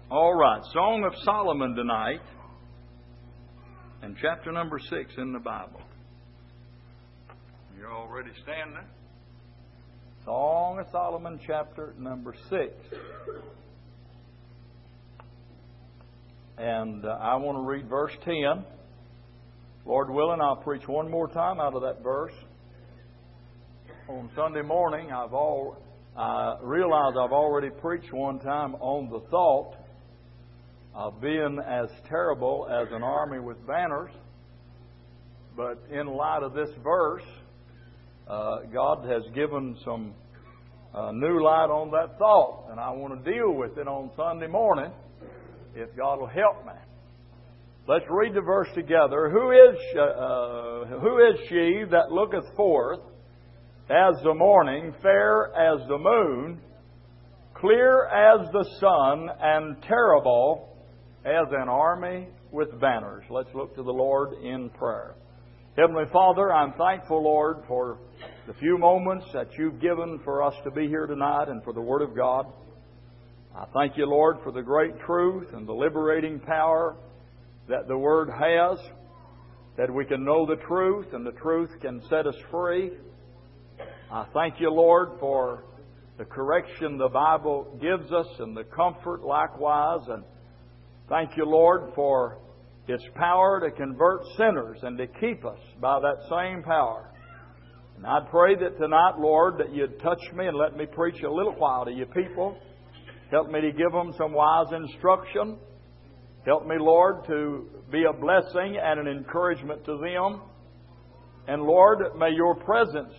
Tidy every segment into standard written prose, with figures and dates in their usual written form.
All right, Song of Solomon tonight, and chapter number 6 in the Bible. You're already standing. Song of Solomon, chapter number 6. And I want to read verse 10. Lord willing, I'll preach one more time out of that verse. On Sunday morning, I realize I've already preached one time on the thought of being as terrible as an army with banners. But in light of this verse, God has given some new light on that thought. And I want to deal with it on Sunday morning, if God will help me. Let's read the verse together. Who is she that looketh forth as the morning, fair as the moon, clear as the sun, and terrible as an army with banners? Let's look to the Lord in prayer. Heavenly Father, I'm thankful, Lord, for the few moments that You've given for us to be here tonight and for the Word of God. I thank You, Lord, for the great truth and the liberating power that the Word has, that we can know the truth and the truth can set us free. I thank You, Lord, for the correction the Bible gives us and the comfort likewise. And thank You, Lord, for its power to convert sinners and to keep us by that same power. And I pray that tonight, Lord, that You'd touch me and let me preach a little while to Your people. Help me to give them some wise instruction. Help me, Lord, to be a blessing and an encouragement to them. And Lord, may Your presence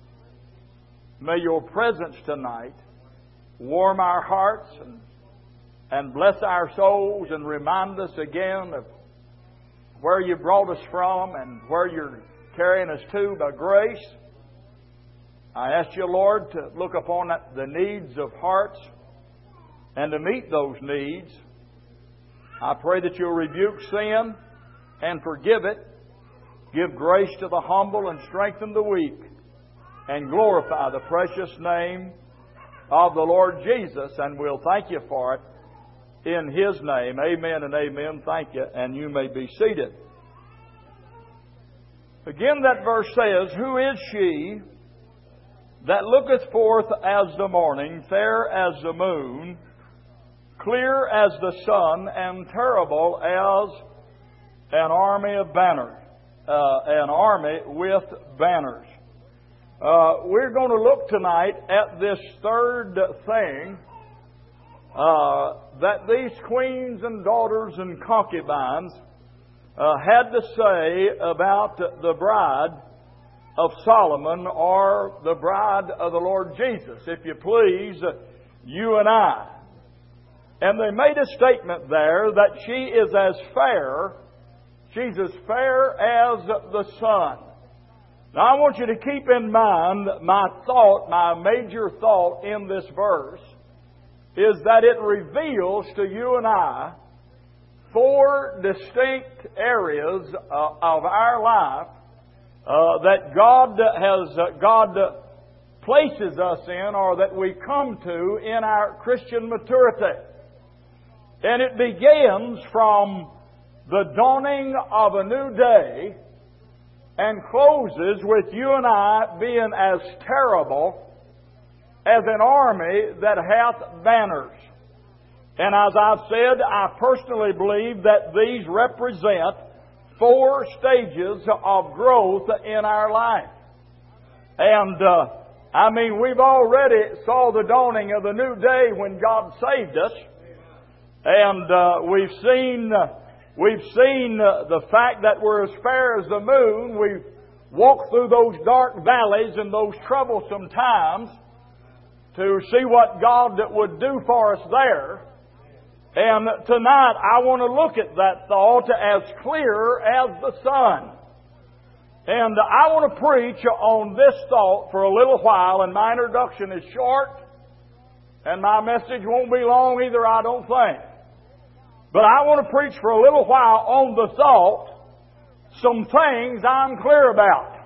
tonight warm our hearts and bless our souls and remind us again of where You brought us from and where You're carrying us to by grace. I ask You, Lord, to look upon the needs of hearts and to meet those needs. I pray that You'll rebuke sin and forgive it, give grace to the humble and strengthen the weak, and glorify the precious name of the Lord Jesus. And we'll thank You for it in His name. Amen and amen. Thank you, and you may be seated. Again, that verse says, Who is she that looketh forth as the morning, fair as the moon, clear as the sun, and terrible as an army of banners, an army with banners? We're going to look tonight at this third thing that these queens and daughters and concubines had to say about the bride of Solomon, or the bride of the Lord Jesus, if you please, you and I. And they made a statement there that she is as fair, she's as fair as the sun. Now I want you to keep in mind my major thought in this verse is that it reveals to you and I four distinct areas of our life that God places us in, or that we come to in our Christian maturity. And it begins from the dawning of a new day and closes with you and I being as terrible as an army that hath banners. And as I've said, I personally believe that these represent four stages of growth in our life. And we've already saw the dawning of the new day when God saved us. And we've seen the fact that we're as fair as the moon. We've walked through those dark valleys and those troublesome times to see what God would do for us there. And tonight I want to look at that thought as clear as the sun. And I want to preach on this thought for a little while, and my introduction is short, and my message won't be long either, I don't think. But I want to preach for a little while on the thought, some things I'm clear about.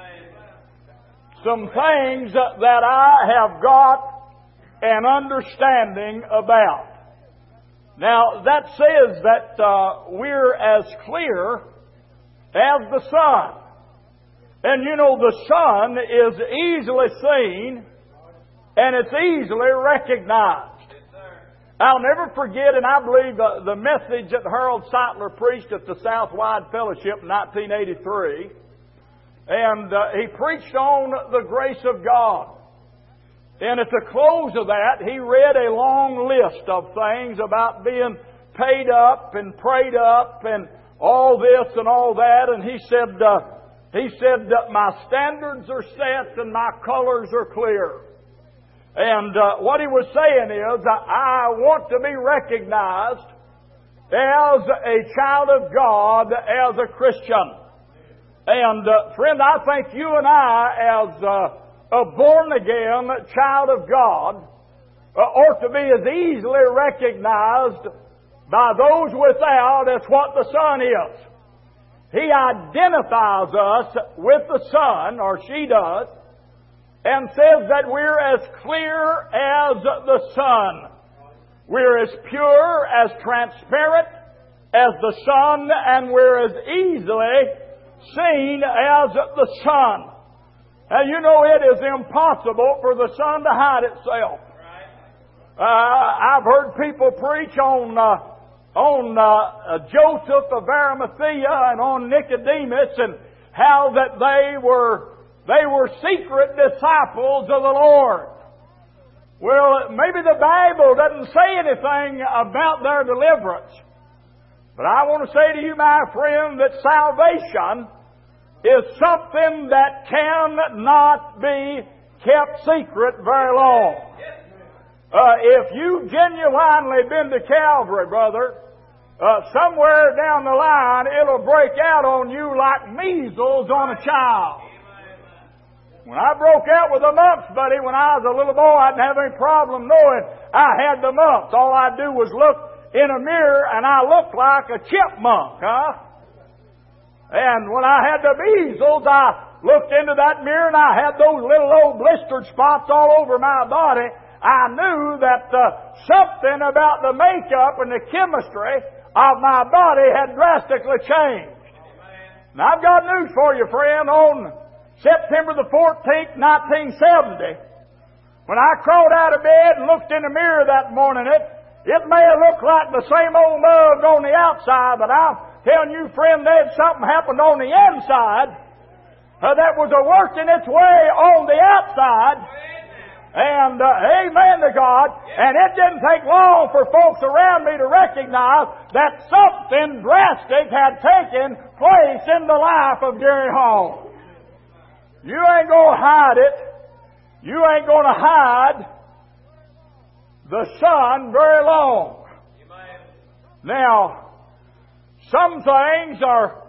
Some things that I have got an understanding about. Now, that says that we're as clear as the sun. And you know, the sun is easily seen and it's easily recognized. I'll never forget, and I believe the message that Harold Seitler preached at the Southwide Fellowship in 1983. And he preached on the grace of God. And at the close of that, he read a long list of things about being paid up and prayed up and all this and all that. And he said, my standards are set and my colors are clear. And what he was saying is, I want to be recognized as a child of God, as a Christian. And friend, I think you and I, as a born-again child of God, ought to be as easily recognized by those without as what the sun is. He identifies us with the sun, or she does, and says that we're as clear as the sun. We're as pure, as transparent as the sun, and we're as easily seen as the sun. And you know, it is impossible for the sun to hide itself. I've heard people preach on Joseph of Arimathea and on Nicodemus, and how that they were secret disciples of the Lord. Well, maybe the Bible doesn't say anything about their deliverance. But I want to say to you, my friend, that salvation is something that cannot be kept secret very long. If you've genuinely been to Calvary, brother, somewhere down the line it'll break out on you like measles on a child. When I broke out with the mumps, buddy, when I was a little boy, I didn't have any problem knowing I had the mumps. All I'd do was look in a mirror and I looked like a chipmunk, And when I had the measles, I looked into that mirror and I had those little old blistered spots all over my body. I knew that something about the makeup and the chemistry of my body had drastically changed. Now, I've got news for you, friend. On September the 14th, 1970, when I crawled out of bed and looked in the mirror that morning, it may have looked like the same old mug on the outside, but I'm telling you, friend, there's something happened on the inside that was working its way on the outside. And amen to God. And it didn't take long for folks around me to recognize that something drastic had taken place in the life of Gary Hall. You ain't going to hide it. You ain't going to hide the sun very long. Now, some things are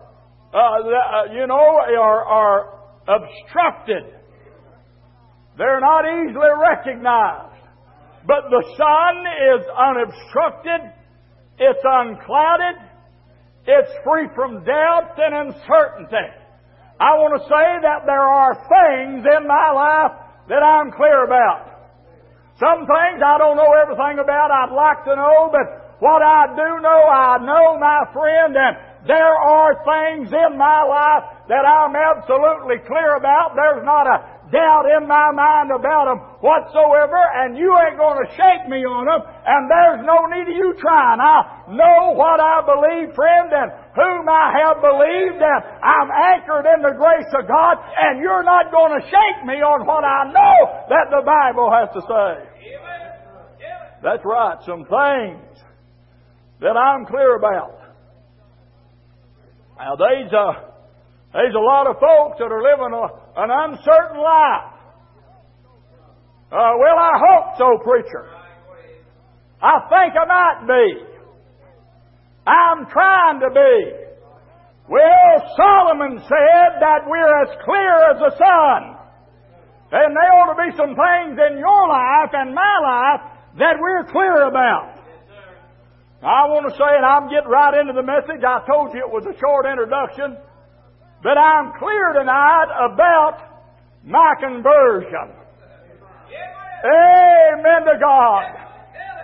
obstructed. They're not easily recognized. But the sun is unobstructed. It's unclouded. It's free from doubt and uncertainty. I want to say that there are things in my life that I'm clear about. Some things I don't know everything about. I'd like to know, but what I do know, I know, my friend, and there are things in my life that I'm absolutely clear about. There's not a doubt in my mind about them whatsoever, and you ain't going to shake me on them, and there's no need of you trying. I know what I believe, friend, and whom I have believed, and I'm anchored in the grace of God, and you're not going to shake me on what I know that the Bible has to say. That's right, some things that I'm clear about. Now, there's a lot of folks that are living an uncertain life. Well, I hope so, preacher. I think I might be. I'm trying to be. Well, Solomon said that we're as clear as the sun. And there ought to be some things in your life and my life that we're clear about. I want to say, and I'm getting right into the message. I told you it was a short introduction. But I'm clear tonight about my conversion. Amen to God.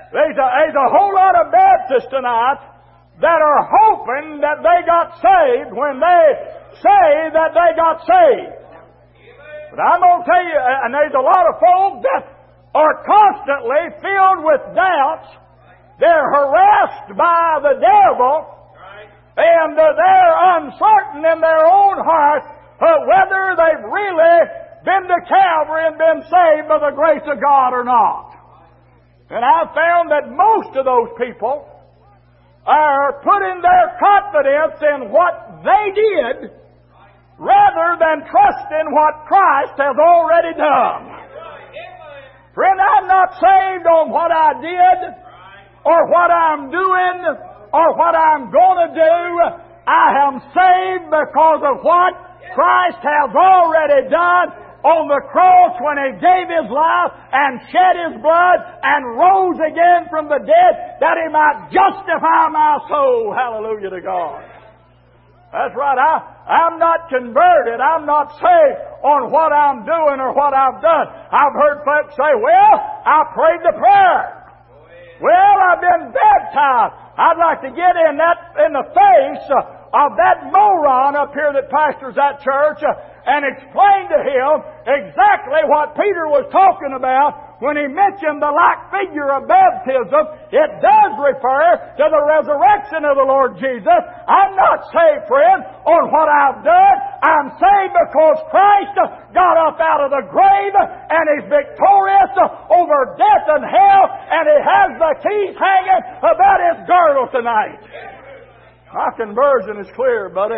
There's a whole lot of Baptists tonight that are hoping that they got saved when they say that they got saved. But I'm going to tell you, and there's a lot of folk that are constantly filled with doubts. They're harassed by the devil, and they're uncertain in their own heart whether they've really been to Calvary and been saved by the grace of God or not. And I've found that most of those people are putting their confidence in what they did rather than trusting what Christ has already done. Friend, I'm not saved on what I did or what I'm doing or what I'm going to do. I am saved because of what Christ has already done on the cross when He gave His life and shed His blood and rose again from the dead that He might justify my soul. Hallelujah to God. That's right. I'm not converted. I'm not saved on what I'm doing or what I've done. I've heard folks say, well, I prayed the prayer. Well, I've been baptized. I'd like to get in the face of that moron up here that pastors that church and explain to him exactly what Peter was talking about when he mentioned the like figure of baptism. It does refer to the resurrection of the Lord Jesus. I'm not saved, friend, on what I've done. I'm saved because Christ got up out of the grave and He's victorious over death and hell, and He has the keys hanging about His girdle tonight. My conversion is clear, buddy.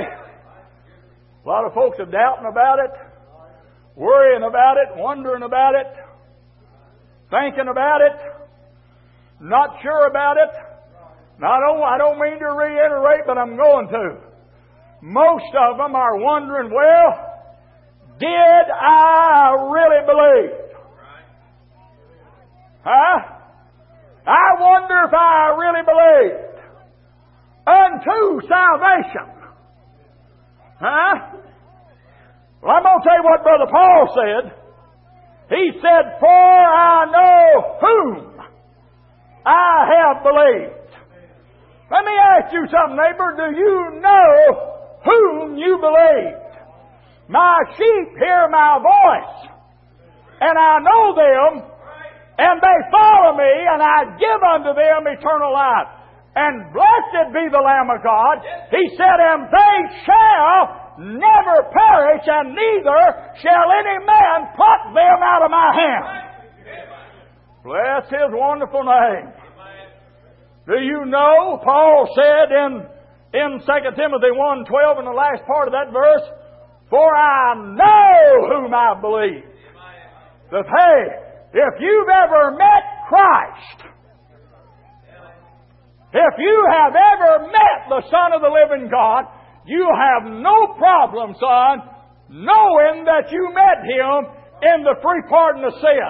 A lot of folks are doubting about it, worrying about it, wondering about it, thinking about it, not sure about it. Now, I don't mean to reiterate, but I'm going to. Most of them are wondering, well, did I really believe? Huh? I wonder if I really believed. Unto salvation. Huh? Well, I'm going to tell you what Brother Paul said. He said, for I know whom I have believed. Let me ask you something, neighbor. Do you know whom you believed? My sheep hear my voice, and I know them, and they follow me, and I give unto them eternal life. And blessed be the Lamb of God. He said, and they shall never perish, and neither shall any man pluck them out of my hand. Bless His wonderful name. Do you know, Paul said in 2 Timothy 1:12 in the last part of that verse, for I know whom I believe. That, hey, if you've ever met Christ, if you have ever met the Son of the living God, you have no problem, son, knowing that you met Him in the free pardon of sin.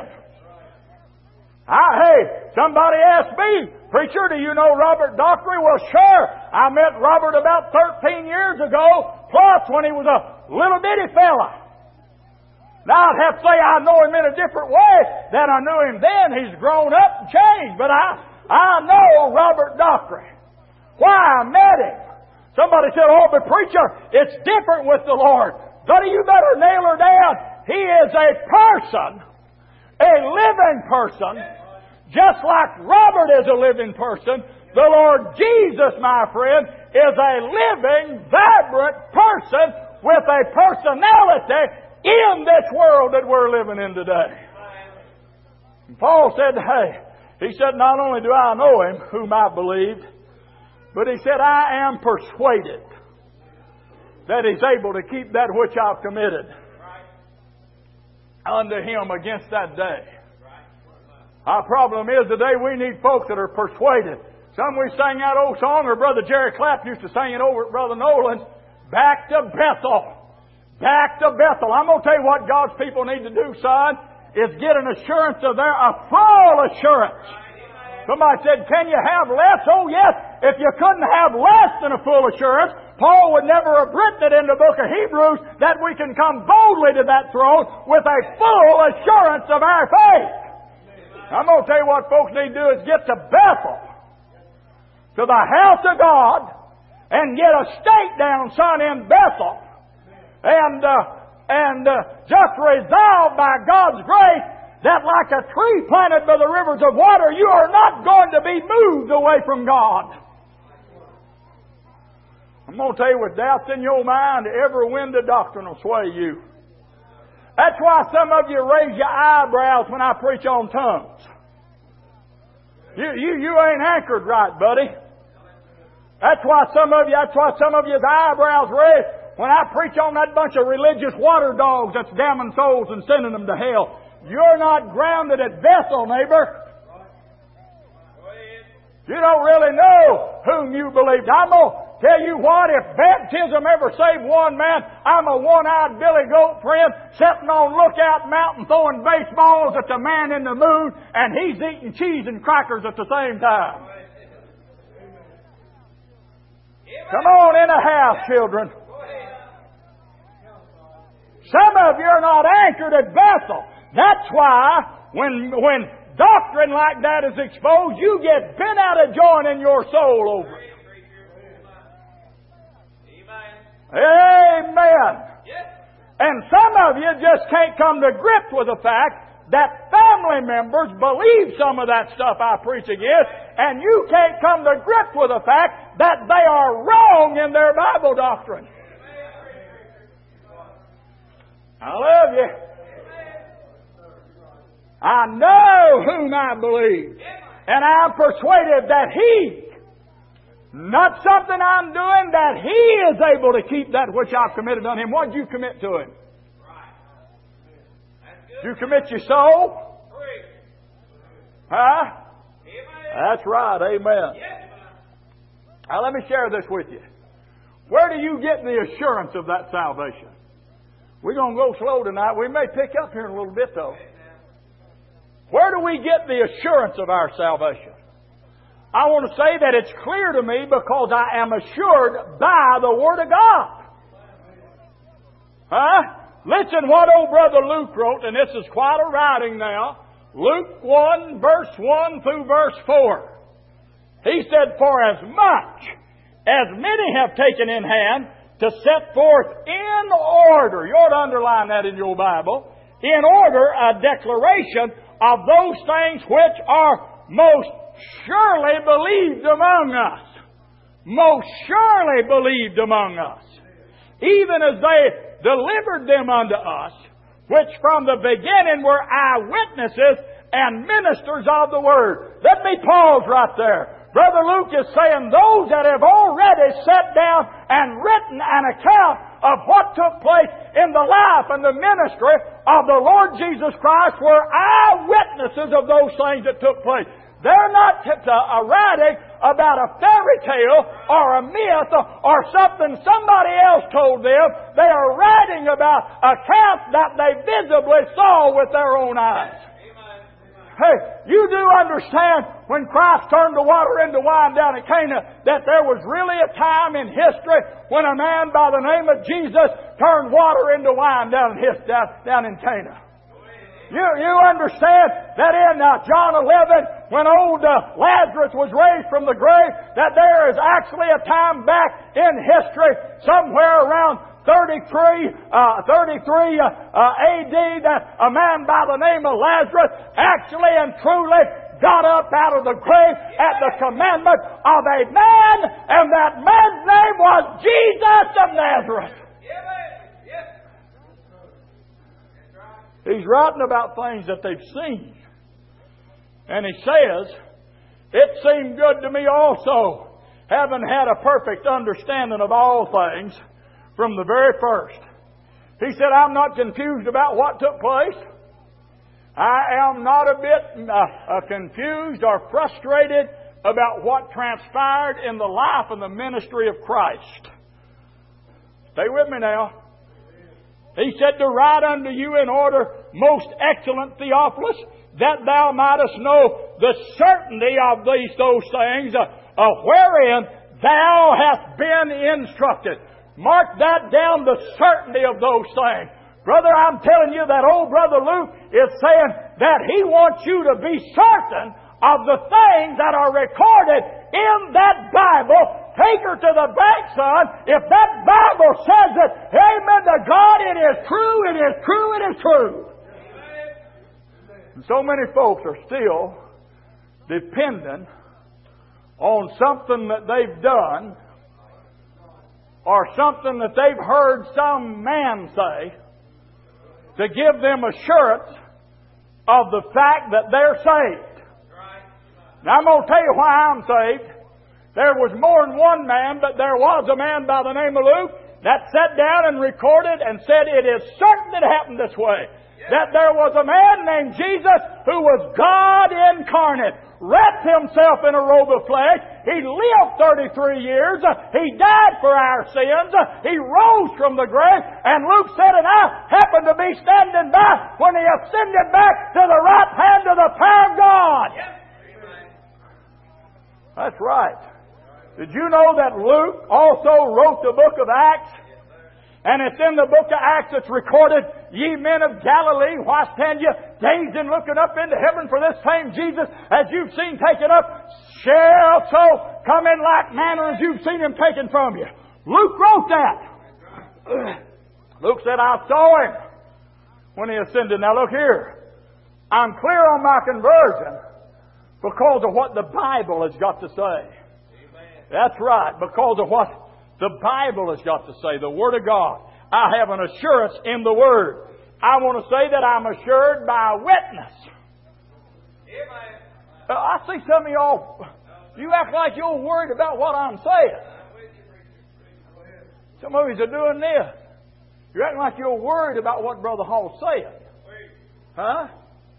Hey, somebody asked me, preacher, do you know Robert Dockery? Well, sure. I met Robert about 13 years ago, plus when he was a little bitty fella. Now, I'd have to say I know him in a different way than I knew him then. He's grown up and changed, but I know Robert Dockery. Why? I met him. Somebody said, oh, but preacher, it's different with the Lord. Buddy, you better nail her down. He is a person, a living person, just like Robert is a living person. The Lord Jesus, my friend, is a living, vibrant person with a personality in this world that we're living in today. And Paul said, he said, not only do I know Him, whom I believed, but he said, I am persuaded that He's able to keep that which I've committed unto Him against that day. Our problem is today we need folks that are persuaded. Some we sang that old song, or Brother Jerry Clapp used to sing it over at Brother Nolan's, back to Bethel. Back to Bethel. I'm going to tell you what God's people need to do, son, is get an assurance of a full assurance. Somebody said, can you have less? Oh, yes. If you couldn't have less than a full assurance, Paul would never have written it in the book of Hebrews that we can come boldly to that throne with a full assurance of our faith. I'm going to tell you what folks need to do is get to Bethel, to the house of God, and get a stake down, son, in Bethel. And just resolve by God's grace that like a tree planted by the rivers of water, you are not going to be moved away from God. I'm going to tell you, with doubts in your mind, every wind of doctrine will sway you. That's why some of you raise your eyebrows when I preach on tongues. You ain't anchored right, buddy. That's why some of you's eyebrows raise when I preach on that bunch of religious water dogs that's damning souls and sending them to hell. You're not grounded at Bethel, neighbor. You don't really know whom you believe. I'm going to tell you what, if baptism ever saved one man, I'm a one-eyed Billy Goat friend sitting on Lookout Mountain throwing baseballs at the man in the moon, and he's eating cheese and crackers at the same time. Come on in the house, children. Some of you are not anchored at Bethel. That's why when doctrine like that is exposed, you get bent out of joint in your soul over it. Amen. And some of you just can't come to grips with the fact that family members believe some of that stuff I preach against, and you can't come to grips with the fact that they are wrong in their Bible doctrine. I love you. I know whom I believe. And I'm persuaded that He, not something I'm doing, that He is able to keep that which I've committed unto Him. What did you commit to Him? Did you commit your soul? Huh? That's right. Amen. Now let me share this with you. Where do you get the assurance of that salvation? We're going to go slow tonight. We may pick up here in a little bit though. Where do we get the assurance of our salvation? I want to say that it's clear to me because I am assured by the Word of God. Huh? Listen what old Brother Luke wrote, and this is quite a writing now. Luke 1, verse 1 through verse 4. He said, "For as much as many have taken in hand to set forth in order," you ought to underline that in your Bible, "in order a declaration of those things which are most surely believed among us." Most surely believed among us. "Even as they delivered them unto us, which from the beginning were eyewitnesses and ministers of the Word." Let me pause right there. Brother Luke is saying those that have already sat down and written an account of what took place in the life and the ministry of the Lord Jesus Christ were eyewitnesses of those things that took place. They're not writing about a fairy tale or a myth or something somebody else told them. They are writing about accounts that they visibly saw with their own eyes. Hey, you do understand when Christ turned the water into wine down at Cana that there was really a time in history when a man by the name of Jesus turned water into wine down in Cana. You understand that in John 11, when old Lazarus was raised from the grave, that there is actually a time back in history, somewhere around 33 AD, that a man by the name of Lazarus actually and truly got up out of the grave at the commandment of a man, and that man's name was Jesus of Nazareth. He's writing about things that they've seen. And he says, "It seemed good to me also, having had a perfect understanding of all things from the very first." He said, "I'm not confused about what took place. I am not a bit confused or frustrated about what transpired in the life and the ministry of Christ." Stay with me now. He said, "To write unto you in order, most excellent Theophilus, that thou mightest know the certainty of those things, wherein thou hast been instructed." Mark that down, the certainty of those things. Brother, I'm telling you that old Brother Luke is saying that He wants you to be certain of the things that are recorded in that Bible. Take her to the bank, son. If that Bible says it, amen to God, it is true, it is true, it is true. And so many folks are still dependent on something that they've done or something that they've heard some man say to give them assurance of the fact that they're saved. Now I'm going to tell you why I'm saved. There was more than one man, but there was a man by the name of Luke that sat down and recorded and said it is certain it happened this way. That there was a man named Jesus who was God incarnate, wrapped Himself in a robe of flesh. He lived 33 years. He died for our sins. He rose from the grave. And Luke said, and I happened to be standing by when He ascended back to the right hand of the power of God. That's right. Did you know that Luke also wrote the book of Acts? And it's in the book of Acts it's recorded, ye men of Galilee, why stand ye gazing and looking up into heaven, for this same Jesus, as you've seen taken up, shall so come in like manner as you've seen Him taken from you. Luke wrote that. Luke said, I saw Him when He ascended. Now look here. I'm clear on my conversion because of what the Bible has got to say. That's right, because of what the Bible has got to say, the Word of God. I have an assurance in the Word. I want to say that I'm assured by a witness. I see some of y'all, you act like you're worried about what I'm saying. Some of you are doing this. You're acting like you're worried about what Brother Hall's saying. Huh?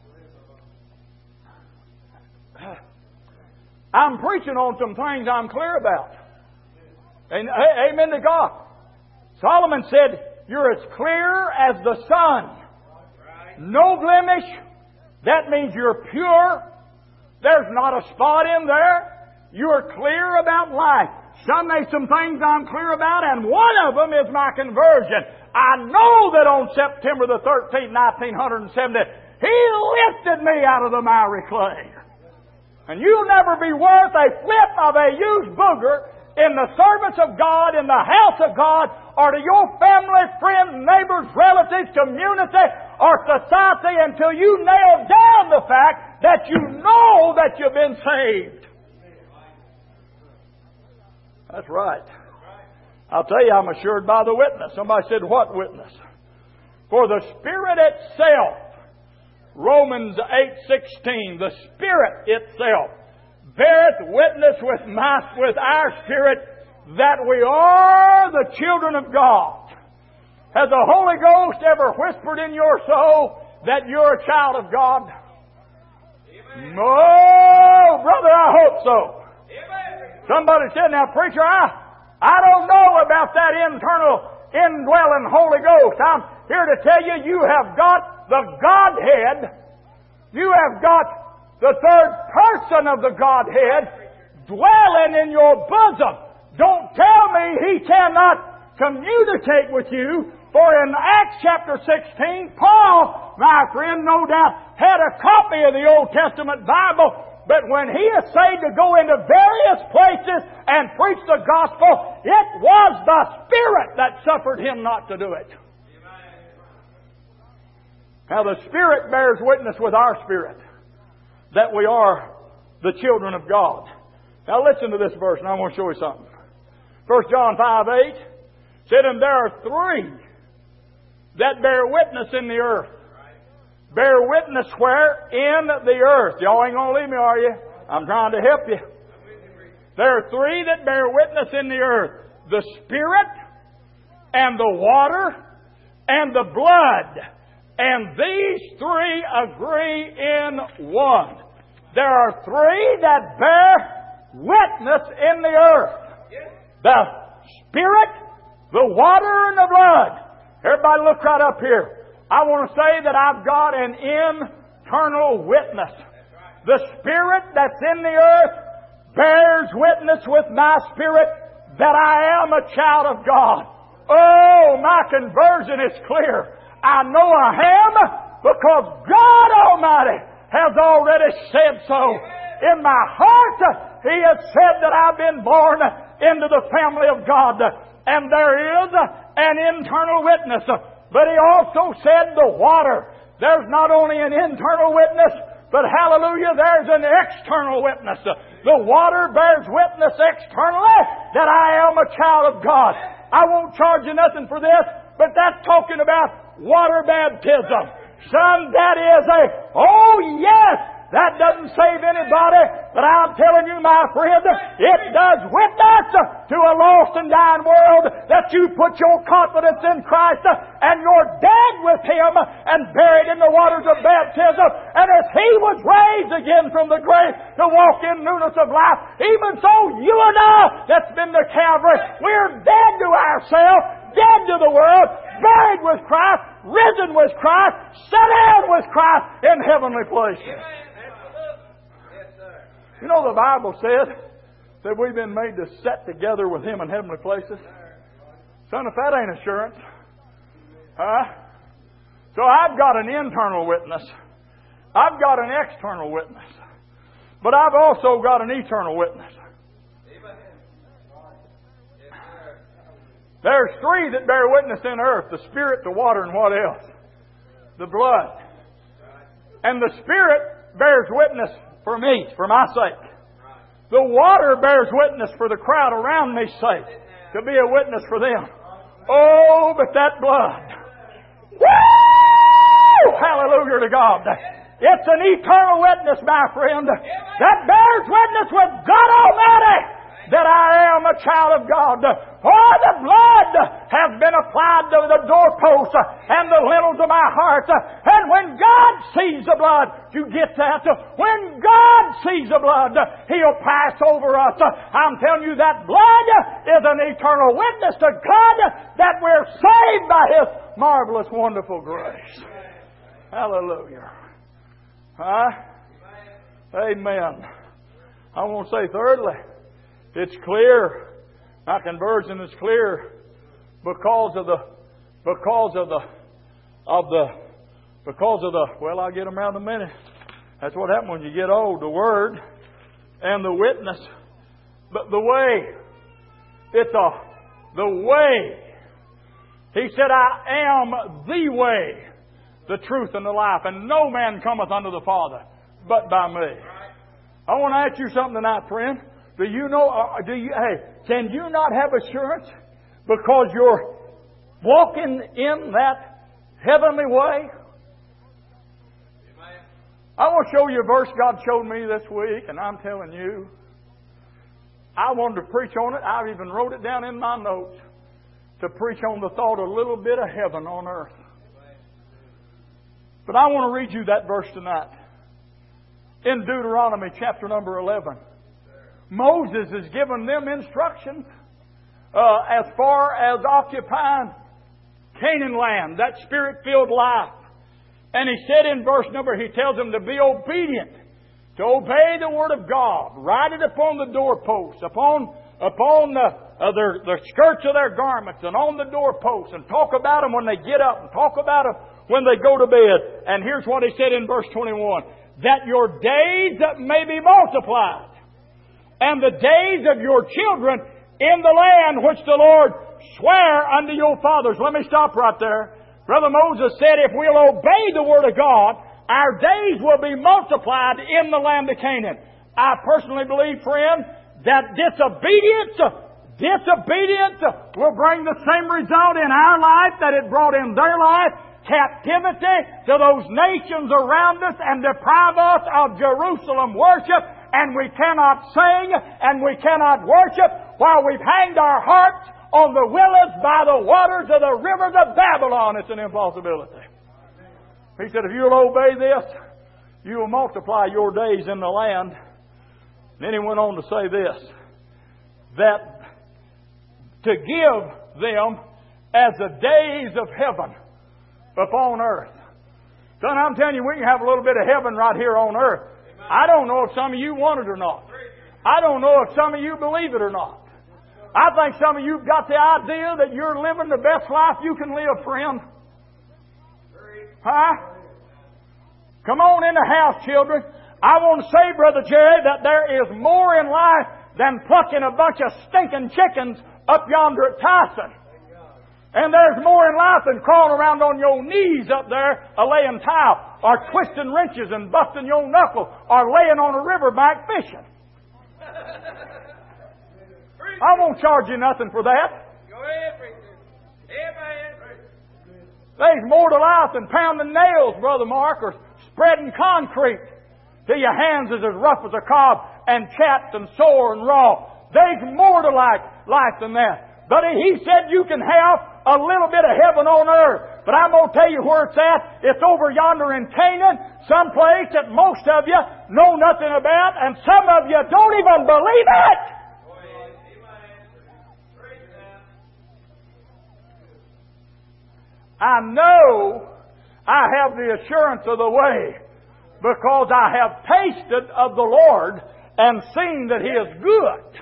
I'm preaching on some things I'm clear about. And amen to God. Solomon said, you're as clear as the sun. No blemish. That means you're pure. There's not a spot in there. You're clear about life. Some things I'm clear about, and one of them is my conversion. I know that on September the 13th, 1970, He lifted me out of the miry clay. And you'll never be worth a flip of a used booger in the service of God, in the house of God, or to your family, friends, neighbors, relatives, community, or society until you nail down the fact that you know that you've been saved. That's right. I'll tell you, I'm assured by the witness. Somebody said, what witness? For the Spirit itself, Romans 8:16, the Spirit itself beareth witness with our spirit that we are the children of God. Has the Holy Ghost ever whispered in your soul that you're a child of God? No, brother, I hope so. Somebody said, now preacher, I don't know about that internal indwelling Holy Ghost. I'm here to tell you, you have got the Godhead. You have got the third person of the Godhead dwelling in your bosom. Don't tell me He cannot communicate with you. For in Acts chapter 16, Paul, my friend, no doubt had a copy of the Old Testament Bible. But when he essayed to go into various places and preach the gospel, it was the Spirit that suffered him not to do it. Now the Spirit bears witness with our spirit that we are the children of God. Now listen to this verse and I want to show you something. 1 John 5:8 said, and there are three that bear witness in the earth. Bear witness where? In the earth. Y'all ain't going to leave me, are you? I'm trying to help you. There are three that bear witness in the earth. The Spirit and the water and the blood. And these three agree in one. There are three that bear witness in the earth. The Spirit, the water, and the blood. Everybody look right up here. I want to say that I've got an internal witness. The Spirit that's in the earth bears witness with my spirit that I am a child of God. Oh, my conversion is clear. I know I am, Because God Almighty has already said so. In my heart, He has said that I've been born into the family of God. And there is an internal witness. But He also said the water. There's not only an internal witness, but hallelujah, there's an external witness. The water bears witness externally that I am a child of God. I won't charge you nothing for this, but that's talking about water baptism. Son, that is oh yes! That doesn't save anybody, but I'm telling you, my friend, it does witness to a lost and dying world that you put your confidence in Christ and you're dead with Him and buried in the waters of baptism. And as He was raised again from the grave to walk in newness of life, even so you and I that's been to Calvary, we're dead to ourselves, dead to the world, buried with Christ, risen with Christ, sat down with Christ in heavenly places. You know, the Bible said that we've been made to sit together with Him in heavenly places. Son, if that ain't assurance, So I've got an internal witness. I've got an external witness. But I've also got an eternal witness. There's three that bear witness in earth: the Spirit, the water, and what else? The blood. And the Spirit bears witness for me, for my sake. The water bears witness for the crowd around me's sake, to be a witness for them. Oh, but that blood. Woo! Hallelujah to God. It's an eternal witness, my friend, that bears witness with God Almighty that I am a child of God. For the blood has been applied to the doorposts and the lintels of my heart. And when God sees the blood, you get that? When God sees the blood, He'll pass over us. I'm telling you, that blood is an eternal witness to God that we're saved by His marvelous, wonderful grace. Hallelujah. Amen. I want to say thirdly, it's clear. My conversion is clear because of the well, I'll get them out in a minute. That's what happens when you get old. The Word and the witness. But the way. It's the way. He said, I am the way, the truth, and the life, and no man cometh unto the Father but by me. I want to ask you something tonight, friend. Do you know, can you not have assurance because you're walking in that heavenly way? I want to show you a verse God showed me this week, and I'm telling you, I wanted to preach on it. I even wrote it down in my notes to preach on the thought of a little bit of heaven on earth. But I want to read you that verse tonight. In Deuteronomy chapter number 11. Moses has given them instructions as far as occupying Canaan land, that Spirit-filled life. And he said in verse number, he tells them to be obedient, to obey the Word of God, write it upon the doorposts, upon the skirts of their garments, and on the doorposts, and talk about them when they get up, and talk about them when they go to bed. And here's what he said in verse 21, that your days may be multiplied, and the days of your children in the land which the Lord sware unto your fathers. Let me stop right there. Brother Moses said if we'll obey the Word of God, our days will be multiplied in the land of Canaan. I personally believe, friend, that disobedience will bring the same result in our life that it brought in their life. Captivity to those nations around us and deprive us of Jerusalem worship. And we cannot sing and we cannot worship while we've hanged our hearts on the willows by the waters of the rivers of Babylon. It's an impossibility. He said, if you'll obey this, you will multiply your days in the land. Then he went on to say this, that to give them as the days of heaven upon earth. Son, I'm telling you, we can have a little bit of heaven right here on earth. I don't know if some of you want it or not. I don't know if some of you believe it or not. I think some of you got the idea that you're living the best life you can live, friend. Come on in the house, children. I want to say, Brother Jerry, that there is more in life than plucking a bunch of stinking chickens up yonder at Tyson. And there's more in life than crawling around on your knees up there laying tile, or twisting wrenches and busting your knuckle, or laying on a riverbank fishing. I won't charge you nothing for that. There's more to life than pounding nails, Brother Mark, or spreading concrete till your hands is as rough as a cob and chapped and sore and raw. There's more to life than that. But He said you can have a little bit of heaven on earth. But I'm going to tell you where it's at. It's over yonder in Canaan, someplace that most of you know nothing about, and some of you don't even believe it. I know I have the assurance of the way because I have tasted of the Lord and seen that He is good.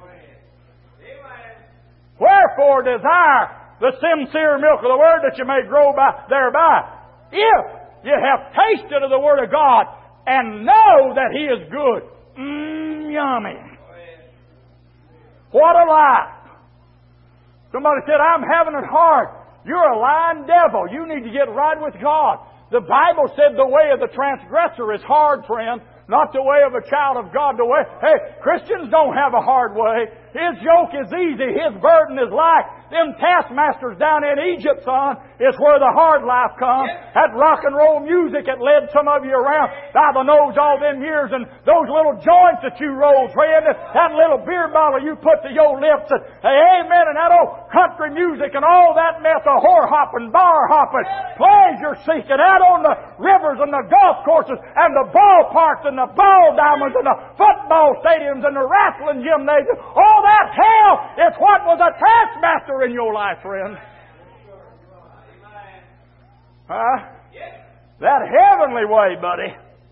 Wherefore desire the sincere milk of the Word that you may grow thereby. If you have tasted of the Word of God and know that He is good. Yummy. What a life. Somebody said, I'm having it hard. You're a lying devil. You need to get right with God. The Bible said the way of the transgressor is hard, friend. Not the way of a child of God. The way, hey, Christians don't have a hard way. His yoke is easy. His burden is light. Them taskmasters down in Egypt, son, is where the hard life comes. That rock and roll music that led some of you around by the nose all them years, and those little joints that you rolled, friend, that little beer bottle you put to your lips, and amen, and that old country music and all that mess of whore hopping, bar hopping, pleasure seeking out on the rivers and the golf courses and the ballparks and the ball diamonds and the football stadiums and the wrestling gymnasiums. All that hell is what was a taskmaster in your life, friend. That heavenly way, buddy.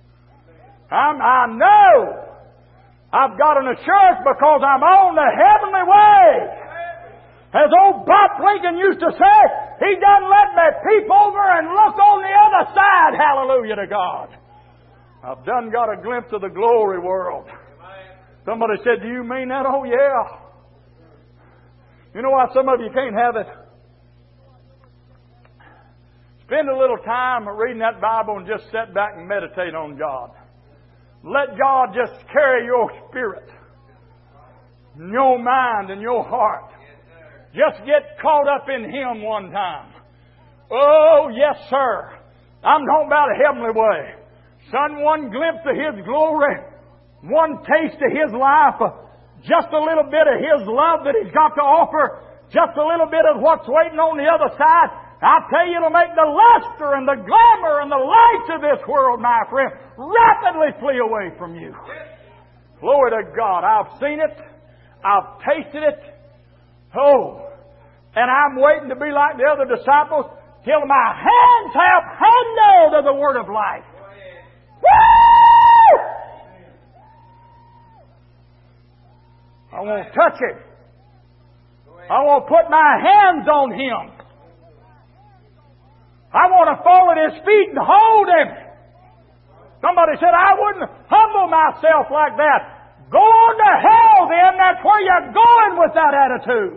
I know I've got an assurance because I'm on the heavenly way. As old Bob Lincoln used to say, He done let me peep over and look on the other side. Hallelujah to God. I've done got a glimpse of the glory world. Somebody said, do you mean that? Oh, yeah. You know why some of you can't have it? Spend a little time reading that Bible and just sit back and meditate on God. Let God just carry your spirit, your mind, and your heart. Just get caught up in Him one time. Oh, yes, sir. I'm talking about a heavenly way. Son, one glimpse of His glory, one taste of His life, just a little bit of His love that He's got to offer, just a little bit of what's waiting on the other side. I tell you, it'll make the luster and the glamour and the lights of this world, my friend, rapidly flee away from you. Glory to God. I've seen it. I've tasted it. Oh, and I'm waiting to be like the other disciples till my hands have handled of the Word of life. Woo! I want to touch Him. I want to put my hands on Him. I want to fall at His feet and hold Him. Somebody said, I wouldn't humble myself like that. Go on to hell then. That's where you're going with that attitude.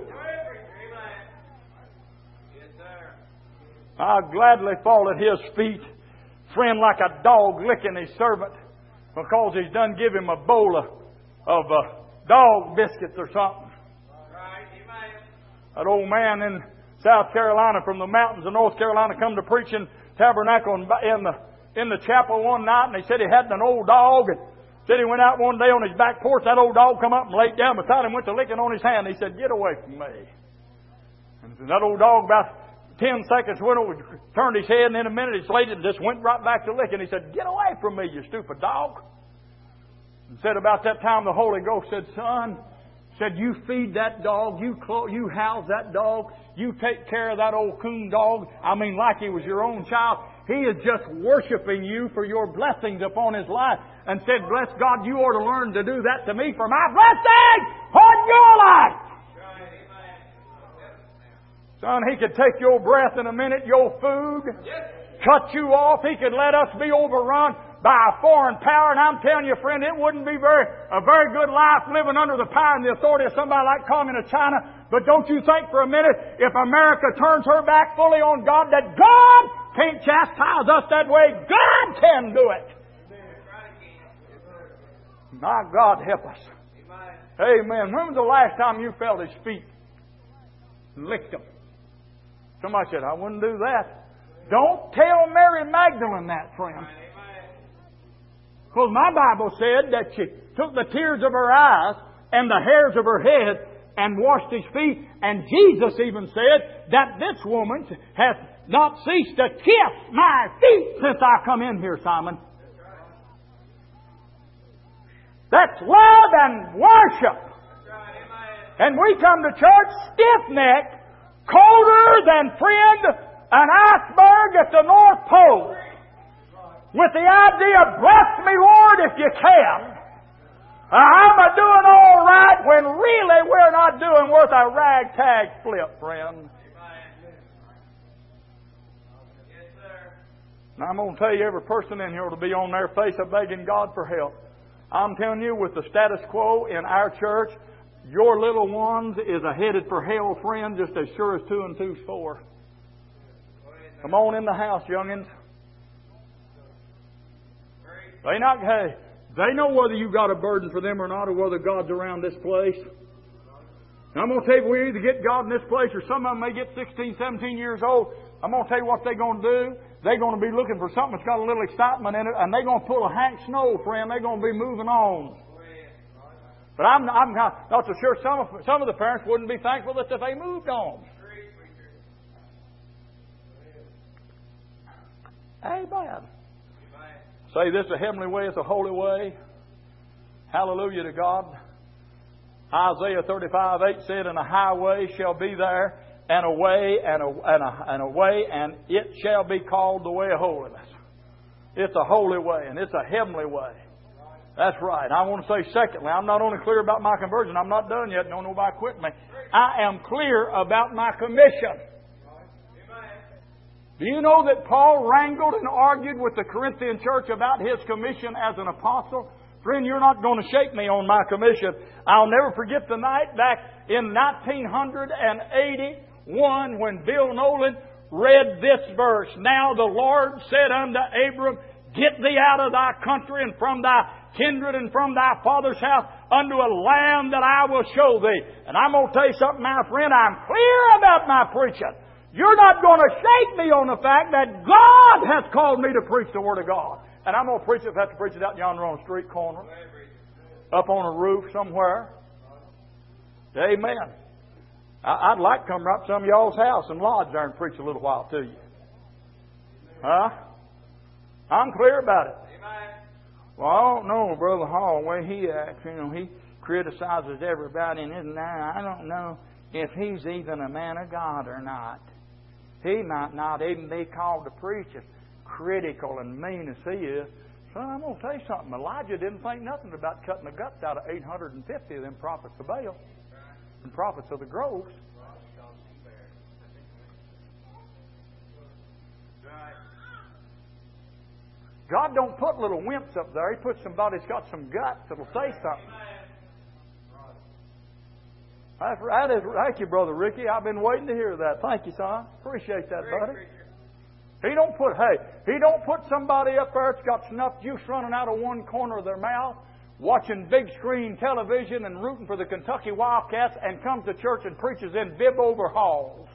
I'll gladly fall at His feet, friend, like a dog licking his servant because he's done give him a bowl of dog biscuits or something. That old man in South Carolina from the mountains of North Carolina come to preaching tabernacle in the chapel one night, and he said he had an old dog, and said he went out one day on his back porch. That old dog come up and laid down beside him, went to licking on his hand. He said, "Get away from me." And that old dog about 10 seconds went over, turned his head, and in a minute he laid it and just went right back to licking. He said, "Get away from me, you stupid dog." And said about that time the Holy Ghost said, "Son," said, "you feed that dog, you house that dog, you take care of that old coon dog. I mean, like he was your own child. He is just worshiping you for your blessings upon his life." And said, "Bless God, you ought to learn to do that to me for my blessing on your life." Son, He could take your breath in a minute, your food, cut you off. He could let us be overrun by a foreign power. And I'm telling you, friend, it wouldn't be a very good life living under the power and the authority of somebody like Communist China. But don't you think for a minute, if America turns her back fully on God, that God can't chastise us that way. God can do it. My God, help us. Amen. When was the last time you felt His feet? Licked them. Somebody said, I wouldn't do that. Don't tell Mary Magdalene that, friend. Because my Bible said that she took the tears of her eyes and the hairs of her head and washed His feet. And Jesus even said that this woman hath not ceased to kiss my feet since I come in here, Simon. That's love and worship. And we come to church stiff-necked, colder than, friend, an iceberg at the North Pole. With the idea, bless me, Lord, if you can. I'm doing all right when really we're not doing worth a ragtag flip, friend. Now I'm going to tell you, every person in here will be on their face of begging God for help. I'm telling you, with the status quo in our church, your little ones is headed for hell, friend, just as sure as 2 and 2's 4. Come on in the house, youngins. They know whether you got a burden for them or not, or whether God's around this place. And I'm going to tell you, we either get God in this place, or some of them may get 16, 17 years old. I'm going to tell you what they're going to do. They're going to be looking for something that's got a little excitement in it, and they're going to pull a Hank Snow, friend. They're going to be moving on. But I'm not so sure some of the parents wouldn't be thankful that they moved on. Amen. Say this, a heavenly way is a holy way. Hallelujah to God. Isaiah 35:8 said, and a highway shall be there, and a way, and a way, and it shall be called the way of holiness. It's a holy way, and it's a heavenly way. That's right. I want to say secondly, I'm not only clear about my conversion, I'm not done yet. Don't nobody quit me. I am clear about my commission. Do you know that Paul wrangled and argued with the Corinthian church about his commission as an apostle? Friend, you're not going to shake me on my commission. I'll never forget the night back in 1981 when Bill Nolan read this verse. Now the Lord said unto Abram, get thee out of thy country and from thy kindred and from thy father's house unto a land that I will show thee. And I'm going to tell you something, my friend, I'm clear about my preaching. You're not going to shake me on the fact that God has called me to preach the Word of God. And I'm going to preach it, have to preach it out yonder on a street corner, up on a roof somewhere. Amen. I'd like to come right to some of y'all's house and lodge there and preach a little while to you. Huh? I'm clear about it. Well, I don't know, Brother Hall, the way he acts. You know, he criticizes everybody, and I don't know if he's even a man of God or not. He might not even be called to preach as critical and mean as he is. Son, I'm going to tell you something. Elijah didn't think nothing about cutting the guts out of 850 of them prophets of Baal and prophets of the groves. God don't put little wimps up there. He puts somebody that's got some guts that'll say something. Thank you, Brother Ricky. I've been waiting to hear that. Thank you, son. Appreciate that, buddy. He don't put somebody up there that's got snuff juice running out of one corner of their mouth, watching big screen television and rooting for the Kentucky Wildcats, and comes to church and preaches in bib overalls.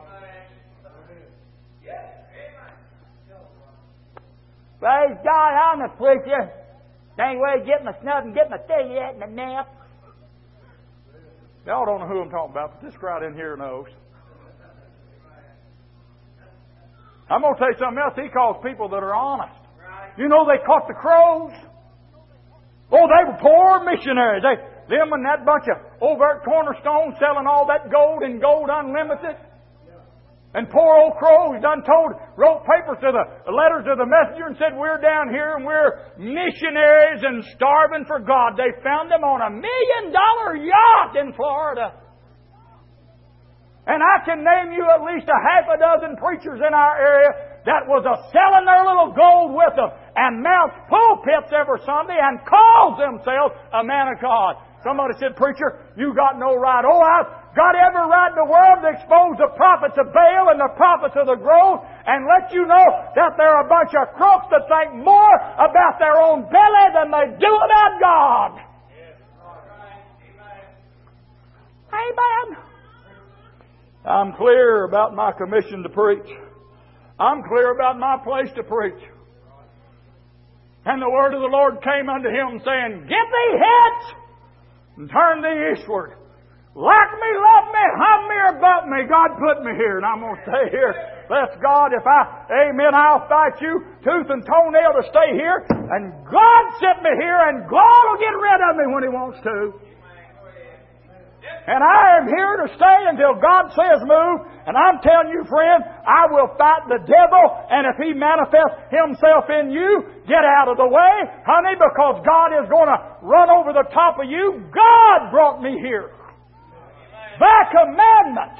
Praise God, I'm a preacher. Ain't way to get my snuff and get my tea yet in the nap. Y'all don't know who I'm talking about, but this crowd in here knows. I'm going to tell you something else. He calls people that are honest. You know they caught the crows? Oh, they were poor missionaries. Them and that bunch of over at Cornerstone selling all that gold and Gold Unlimited. And poor old crows wrote papers to letters to the messenger and said, we're down here and we're missionaries and starving for God. They found them on $1 million yacht in Florida. And I can name you at least a half a dozen preachers in our area that was selling their little gold with them and mounts pulpits every Sunday and calls themselves a man of God. Somebody said, "Preacher, you got no right." Oh, I've got every right in the world to expose the prophets of Baal and the prophets of the grove and let you know that they're a bunch of crooks that think more about their own belly than they do about God. Amen. I'm clear about my commission to preach. I'm clear about my place to preach. And the word of the Lord came unto him, saying, "Get thee hence, and turn thee eastward. Like me, love me, hum me, or butt me. God put me here, and I'm going to stay here. Bless God, I'll fight you tooth and toenail to stay here. And God sent me here, and God will get rid of me when He wants to. And I am here to stay until God says move. And I'm telling you, friend, I will fight the devil. And if he manifests himself in you, get out of the way, honey, because God is going to run over the top of you. God brought me here by commandment.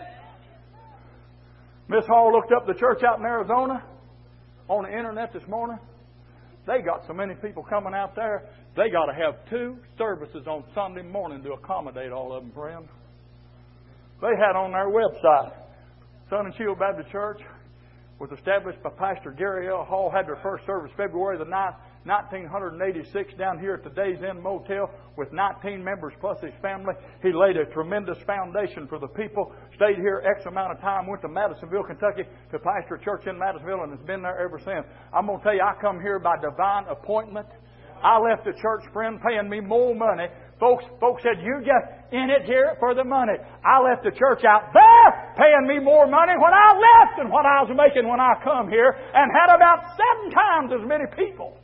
Miss Hall looked up the church out in Arizona on the internet this morning. They got so many people coming out there, they got to have 2 services on Sunday morning to accommodate all of them, friend. They had on their website, Sun and Shield Baptist Church was established by Pastor Gary L. Hall, had their first service February the 9th, 1986 down here at the Days Inn Motel with 19 members plus his family. He laid a tremendous foundation for the people. Stayed here X amount of time. Went to Madisonville, Kentucky to pastor a church in Madisonville and has been there ever since. I'm going to tell you, I come here by divine appointment. I left the church, friend, paying me more money. Folks said, "You just in it here for the money." I left the church out there paying me more money when I left than what I was making when I come here, and had about 7 times as many people.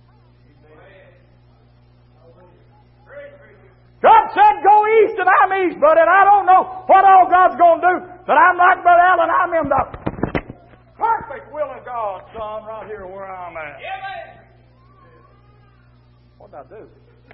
God said, "Go east," and I'm east, buddy, and I don't know what all God's going to do, but I'm like Brother Allen, I'm in the perfect will of God, son, right here where I'm at. What did I do?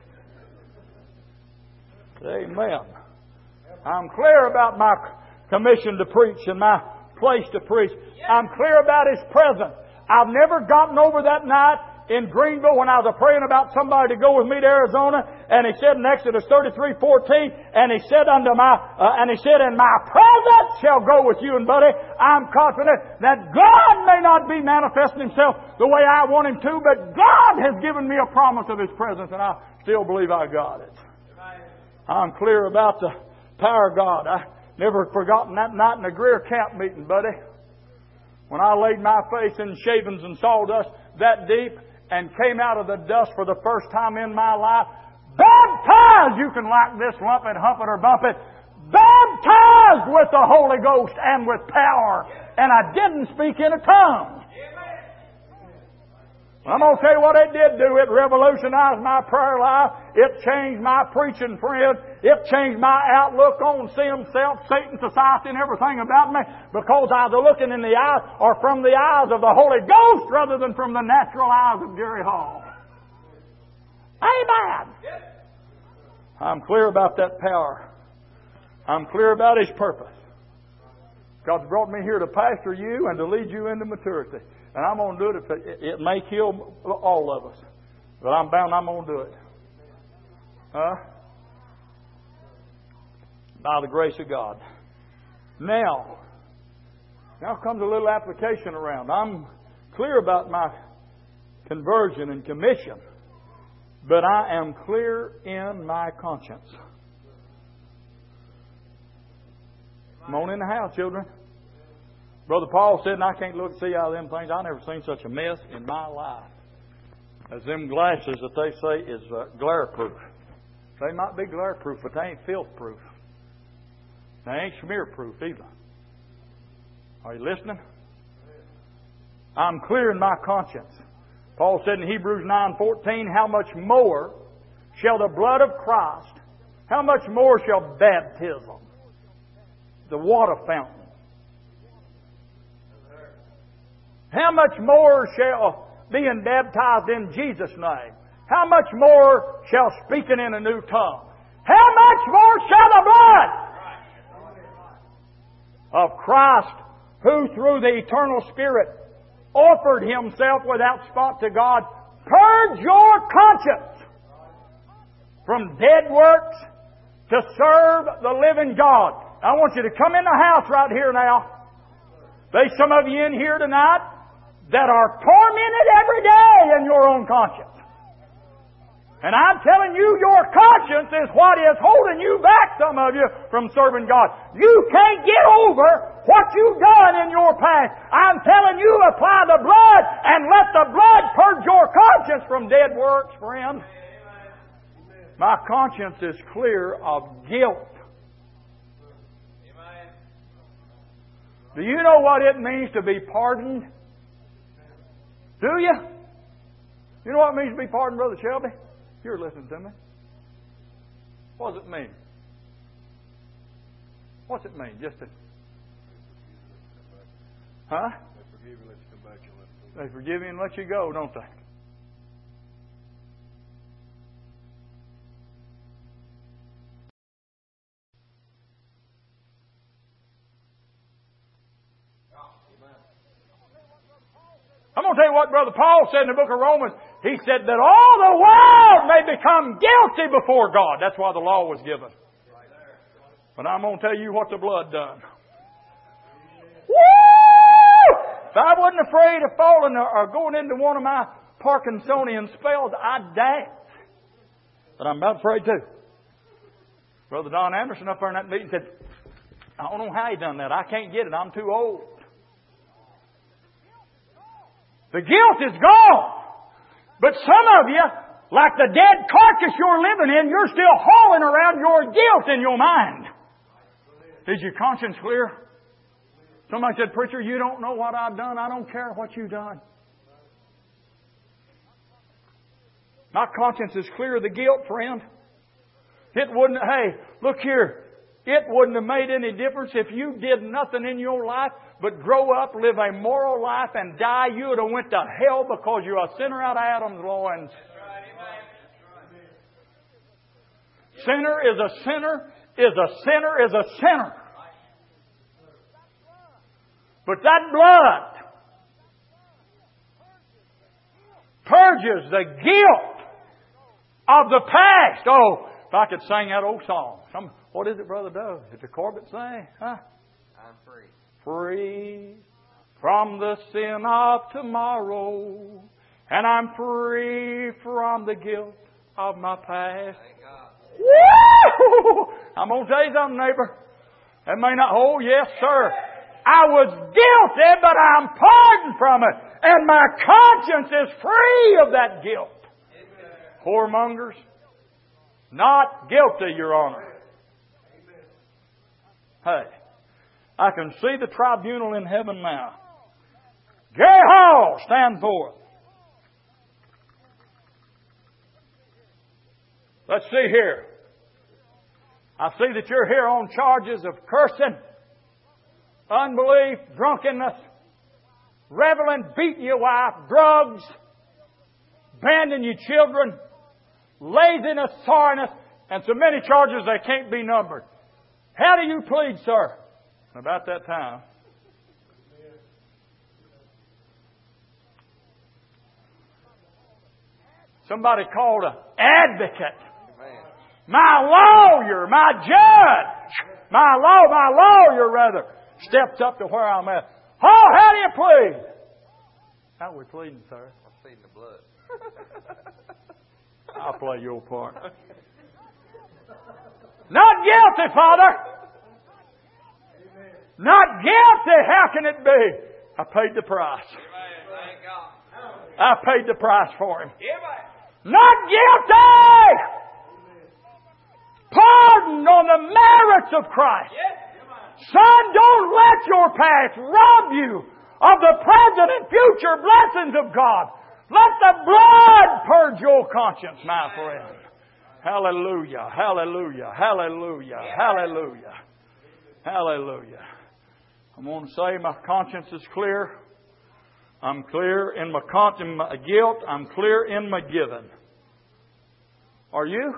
Amen. I'm clear about my commission to preach and my place to preach. I'm clear about His presence. I've never gotten over that night in Greenville when I was praying about somebody to go with me to Arizona, and He said in Exodus 33:14, and He said "And my presence shall go with you." And buddy, I'm confident that God may not be manifesting Himself the way I want Him to, but God has given me a promise of His presence, and I still believe I got it. I'm clear about the power of God. I never forgotten that night in the Greer camp meeting, buddy, when I laid my face in shavings and sawdust that deep and came out of the dust for the first time in my life. Baptized, you can like this, lump it, hump it, or bump it. Baptized with the Holy Ghost and with power. And I didn't speak in a tongue. I'm going to tell you what it did do. It revolutionized my prayer life. It changed my preaching, friend. It changed my outlook on sin, self, Satan, society, and everything about me, because I was looking in the eyes, or from the eyes of the Holy Ghost rather than from the natural eyes of Gary Hall. Amen. I'm clear about that power. I'm clear about His purpose. God's brought me here to pastor you and to lead you into maturity. And I'm going to do it. If it may kill all of us, but I'm bound I'm going to do it. By the grace of God. Now comes a little application around. I'm clear about my conversion and commission, but I am clear in my conscience. Come on in the house, children. Brother Paul said, and I can't look and see out of them things. I never seen such a mess in my life as them glasses that they say is glare proof. They might be glare proof, but they ain't filth proof. They ain't smear proof either. Are you listening? I'm clear in my conscience. Paul said in Hebrews 9:14, "How much more shall the blood of Christ, how much more shall baptism, the water fountain, how much more shall being baptized in Jesus' name, how much more shall speaking in a new tongue, how much more shall the blood of Christ, who through the eternal Spirit offered Himself without spot to God. Purge your conscience from dead works to serve the living God. I want you to come in the house right here now. There's some of you in here tonight that are tormented every day in your own conscience. And I'm telling you, your conscience is what is holding you back, some of you, from serving God. You can't get over what you've done in your past. I'm telling you, apply the blood and let the blood purge your conscience from dead works, friend. My conscience is clear of guilt. Do you know what it means to be pardoned? Do you? You know what it means to be pardoned, Brother Shelby? You're listening to me. What does it mean? What's it mean? Just to... Huh? They forgive you and let you come back and let you go. They forgive you and let you go, don't they? I'm going to tell you what Brother Paul said in the book of Romans. He said that all the world may become guilty before God. That's why the law was given. But I'm going to tell you what the blood done. Woo! If I wasn't afraid of falling or going into one of my Parkinsonian spells, I'd dance. But I'm about afraid too. Brother Don Anderson up there in that meeting said, I don't know how he done that. I can't get it. I'm too old. The guilt is gone. But some of you, like the dead carcass you're living in, you're still hauling around your guilt in your mind. Is your conscience clear? Somebody said, Preacher, you don't know what I've done. I don't care what you've done. My conscience is clear of the guilt, friend. It wouldn't, hey, look here. It wouldn't have made any difference if you did nothing in your life but grow up, live a moral life, and die. You would have went to hell because you're a sinner out of Adam's loins. Sinner is a sinner, is a sinner, is a sinner. But that blood purges the guilt of the past. Oh, if I could sing that old song. What is it, Brother Doug? Is it the Corbett sing? Huh? I'm free. Free from the sin of tomorrow. And I'm free from the guilt of my past. Woo! I'm going to tell you something, neighbor. That may not... Oh, yes, sir. I was guilty, but I'm pardoned from it. And my conscience is free of that guilt. Whoremongers, not guilty, Your Honor. Hey, I can see the tribunal in heaven now. Gary Hall, stand forth. Let's see here. I see that you're here on charges of cursing, unbelief, drunkenness, reveling, beating your wife, drugs, abandoning your children, laziness, sorriness, and so many charges they can't be numbered. How do you plead, sir? About that time, somebody called an advocate. My lawyer, my judge, my lawyer rather, steps up to where I'm at. Oh, how do you plead? How are we pleading, sir? I'm pleading the blood. I'll play your part. Not guilty, Father. Not guilty. How can it be? I paid the price. I paid the price for him. Not guilty. Pardoned on the merits of Christ. Son, don't let your past rob you of the present and future blessings of God. Let the blood purge your conscience, my friend. Hallelujah, hallelujah, hallelujah, hallelujah, hallelujah. I'm going to say my conscience is clear. I'm clear in my guilt. I'm clear in my giving. Are you?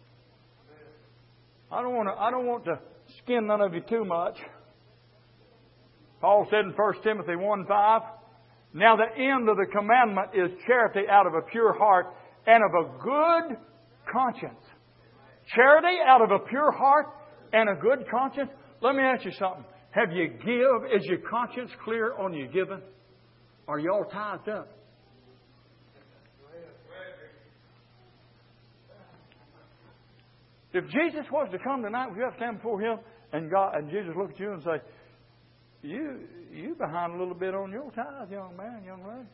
I don't want to skin none of you too much. Paul said in 1 Timothy 1:5, Now the end of the commandment is charity out of a pure heart and of a good conscience. Charity out of a pure heart and a good conscience. Let me ask you something. Have you give? Is your conscience clear on your giving? Are you all tithed up? If Jesus was to come tonight, would you have to stand before Him and Jesus look at you and say, You behind a little bit on your tithe, young man, young lady.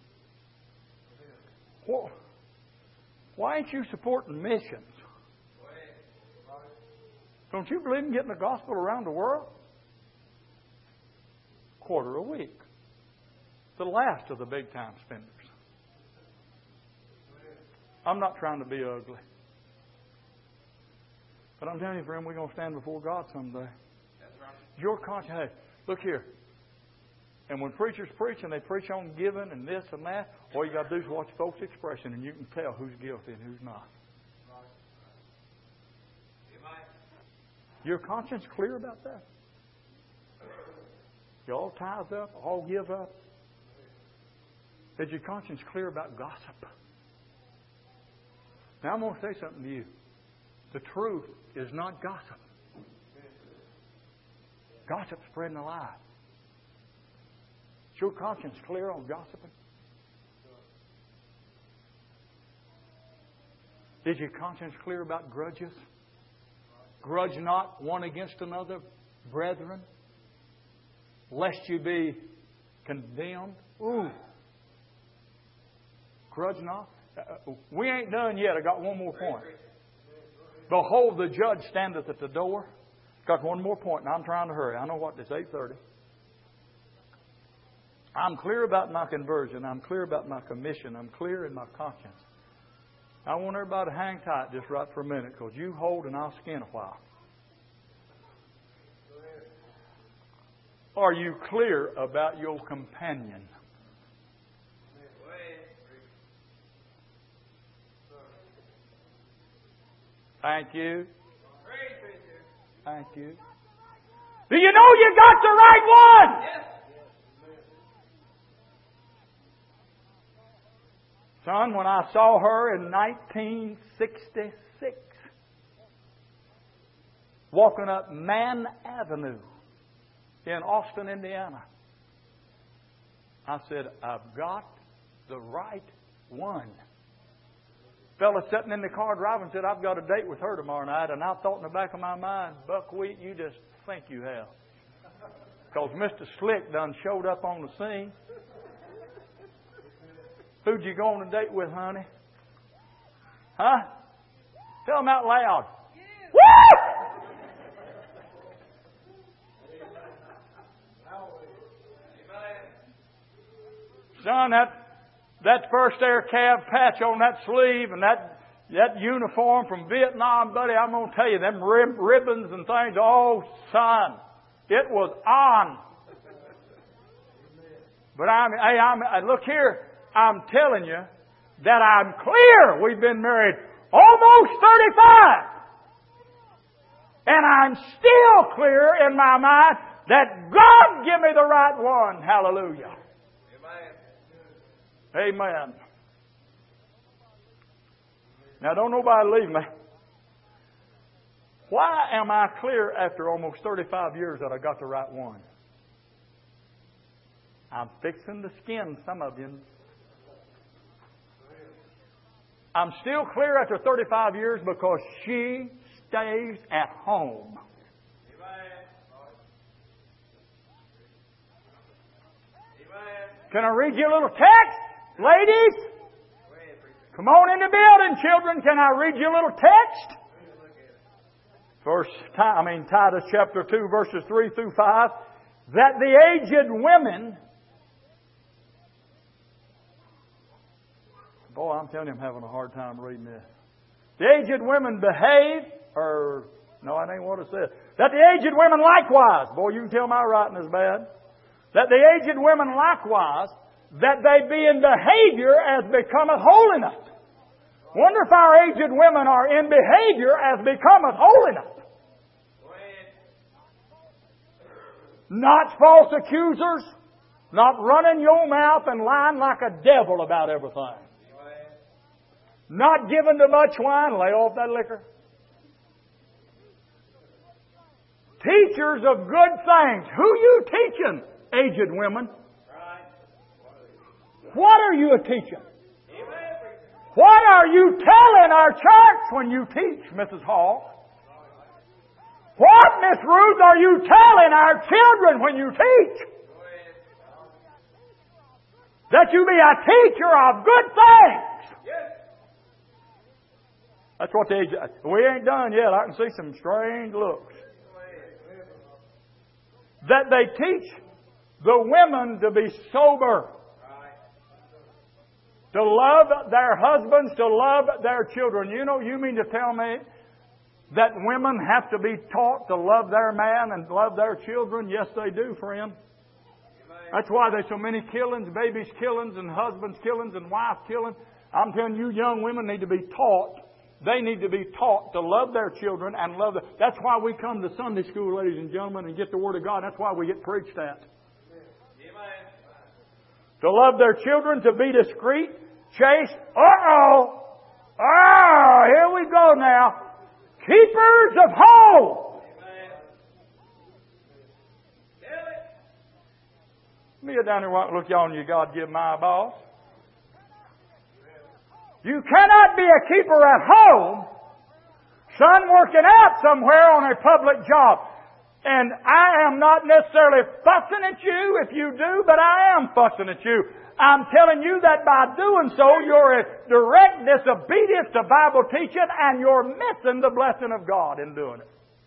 Why ain't you supporting missions? Don't you believe in getting the gospel around the world? Quarter a week. The last of the big time spenders. I'm not trying to be ugly. But I'm telling you, friend, we're going to stand before God someday. That's right. Your conscience. Hey, look here. And when preachers preach and they preach on giving and this and that, all you got to do is watch folks' expression and you can tell who's guilty and who's not. Your conscience clear about that? You all tithe up, all give up? Is your conscience clear about gossip? Now I'm going to say something to you. The truth is not gossip. Gossip spreading a lie. Is your conscience clear on gossiping? Is your conscience clear about grudges? Grudge not one against another, brethren, lest you be condemned. Ooh. Grudge not. We ain't done yet. I got one more point. Behold, the judge standeth at the door. Got one more point, and I'm trying to hurry. I know what, it's 8:30. I'm clear about my conversion. I'm clear about my commission. I'm clear in my conscience. I want everybody to hang tight just right for a minute, because you hold and I'll skin a while. Are you clear about your companion? Thank you. Thank you. Do you know you got the right one? Yes. Son, when I saw her in 1966 walking up Mann Avenue in Austin, Indiana, I said, I've got the right one. Fella sitting in the car driving said, I've got a date with her tomorrow night. And I thought in the back of my mind, Buckwheat, you just think you have. Because Mr. Slick done showed up on the scene. Who'd you go on a date with, honey? Huh? Tell them out loud. Woo! Son, that first air cav patch on that sleeve and that uniform from Vietnam, buddy, I'm going to tell you, them ribbons and things, oh, son, it was on. But look here, I'm telling you that I'm clear. We've been married almost 35. And I'm still clear in my mind that God give me the right one. Hallelujah. Amen. Now, don't nobody leave me. Why am I clear after almost 35 years that I got the right one? I'm fixing to skin some of you. I'm still clear after 35 years because she stays at home. Can I read you a little text? Ladies, come on in the building, children. Can I read you a little text? Titus chapter 2, verses 3 through 5. That the aged women... Boy, I'm telling you, I'm having a hard time reading this. The aged women behave, no, that ain't what it says. That the aged women likewise... Boy, you can tell my writing is bad. That the aged women likewise... that they be in behavior as becometh holiness. Wonder if our aged women are in behavior as becometh holiness. Not false accusers, Not running your mouth and lying like a devil about everything. Not giving too much wine. Lay off that liquor. Teachers of good things. Who you teaching, aged women? What are you teaching? What are you telling our church when you teach, Mrs. Hall? What, Miss Ruth, are you telling our children when you teach? That you be a teacher of good things. That's what they... We ain't done yet. I can see some strange looks. That they teach the women to be sober. To love their husbands, to love their children. You mean to tell me that women have to be taught to love their man and love their children? Yes, they do, friend. That's why there's so many killings, babies killings, and husbands killings, and wife killings. I'm telling you, young women need to be taught. They need to be taught to love their children and love them. That's why we come to Sunday school, ladies and gentlemen, and get the Word of God. That's why we get preached at. To love their children, to be discreet, chaste. Uh-oh! Oh, here we go now. Keepers of home. Let me get down here and look on you, God-given eyeballs. You cannot be a keeper at home, son working out somewhere on a public job. And I am not necessarily fussing at you if you do, but I am fussing at you. I'm telling you that by doing so, you're a direct disobedience to Bible teaching and you're missing the blessing of God in doing it.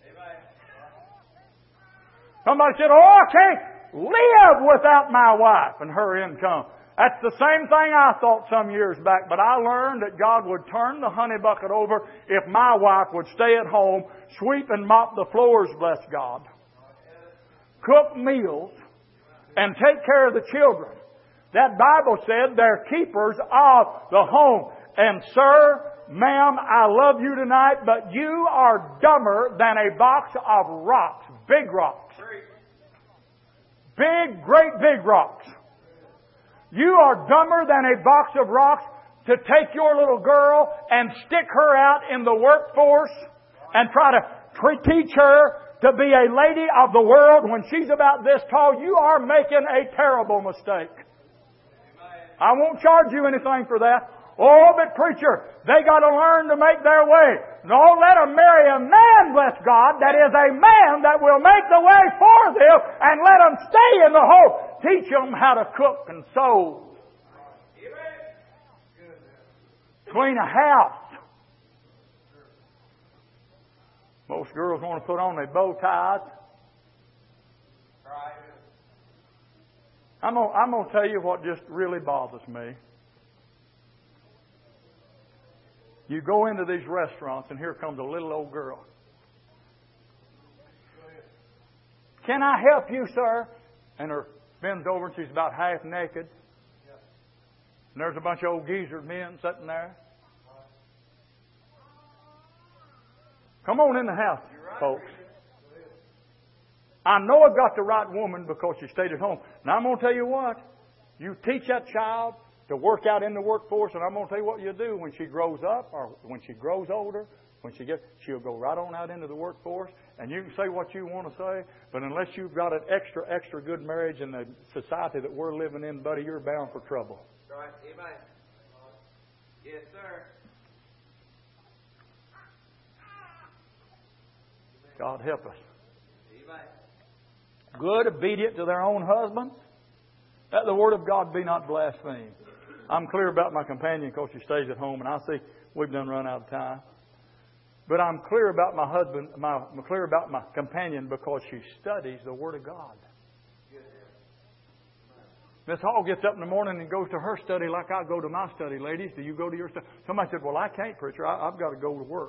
Somebody said, oh, I can't live without my wife and her income. That's the same thing I thought some years back, but I learned that God would turn the honey bucket over if my wife would stay at home, sweep and mop the floors, bless God, cook meals, and take care of the children. That Bible said they're keepers of the home. And sir, ma'am, I love you tonight, but you are dumber than a box of rocks, big rocks. Big, great big rocks. You are dumber than a box of rocks to take your little girl and stick her out in the workforce and try to teach her to be a lady of the world when she's about this tall. You are making a terrible mistake. I won't charge you anything for that. Oh, but preacher, they got to learn to make their way. No, let them marry a man, bless God, that is a man that will make the way for them, and let them stay in the home. Teach them how to cook and sew. Clean a house. Most girls want to put on their bow ties. I'm going to tell you what just really bothers me. You go into these restaurants and here comes a little old girl. Can I help you, sir? And her bends over and she's about half naked. And there's a bunch of old geezer men sitting there. Come on in the house, folks. I know I've got the right woman because she stayed at home. Now I'm going to tell you what. You teach that child to work out in the workforce, and I'm going to tell you what you do when she grows up or when she grows older. She'll go right on out into the workforce, and you can say what you want to say, but unless you've got an extra good marriage in the society that we're living in, buddy, you're bound for trouble. Right. Amen. Yes, sir. God help us. Amen. Good, obedient to their own husbands. That the Word of God be not blasphemed. I'm clear about my companion because she stays at home, and I see we've done run out of time. But I'm clear about my husband. I'm clear about my companion because she studies the Word of God. Miss Hall gets up in the morning and goes to her study like I go to my study. Ladies, do you go to your study? Somebody said, well, I can't, preacher. I've got to go to work.